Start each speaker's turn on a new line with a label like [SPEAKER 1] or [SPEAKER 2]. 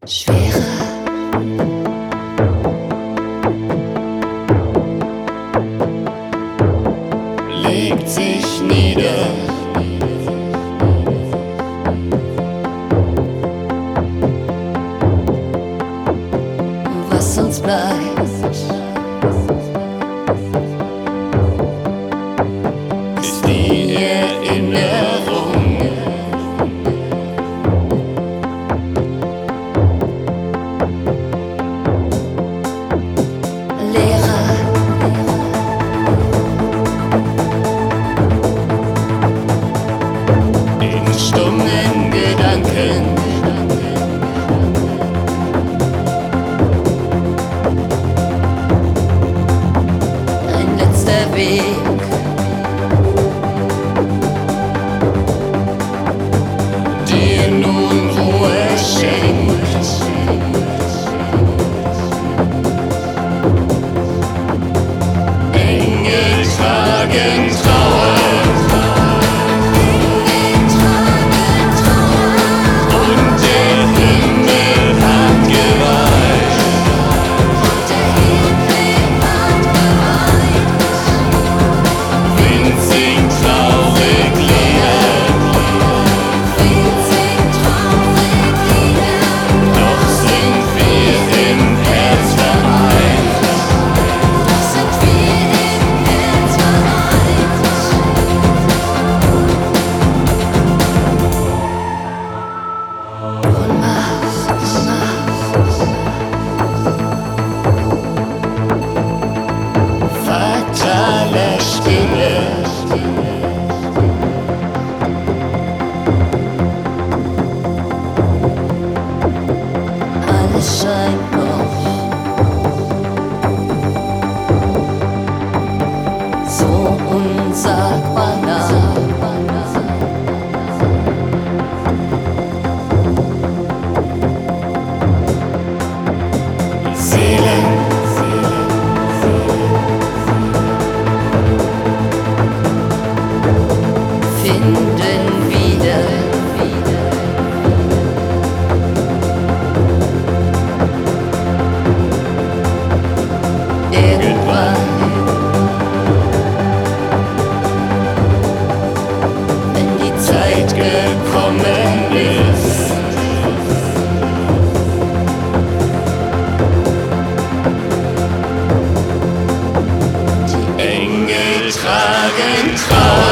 [SPEAKER 1] Schwere legt sich nieder. Was uns bleibt, ist die Erinnerung. Lehrer, in stummen Gedanken. Ein letzter Weg, dir nun Ruhe schenkt. Engel tragen Trauer und der Himmel hat geweiht. Wind singt traurig Lieder, doch sind wir im Herz vereint. Fatale Stille, alles scheint noch so unsagbar nah. Seelen finden wieder. Irgendwann, wenn die Zeit gekommen ist, die Engel tragen Trauer.